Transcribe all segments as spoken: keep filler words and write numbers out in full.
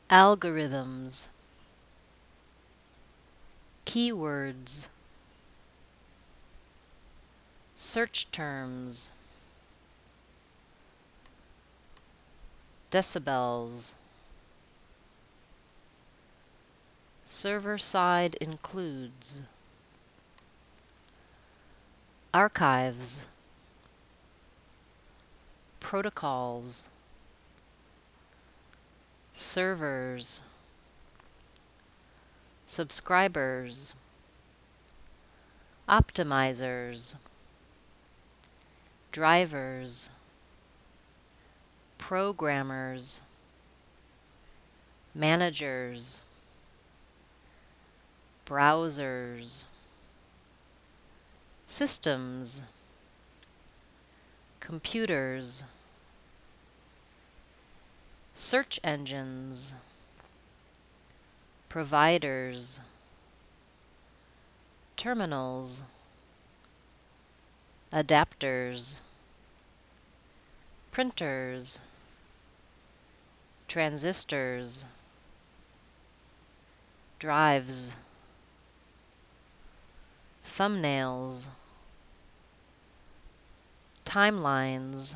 algorithms, keywords, search terms, decibels, server-side includes, archives, protocols, servers, subscribers, optimizers, drivers, programmers, managers, browsers, systems, computers, search engines, providers, terminals, adapters, printers, transistors, drives, thumbnails, timelines,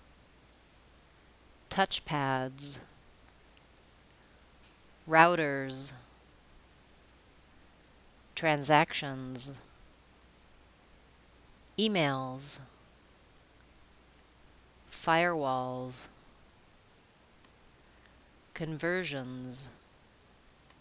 touchpads, routers, transactions, emails, firewalls, conversions,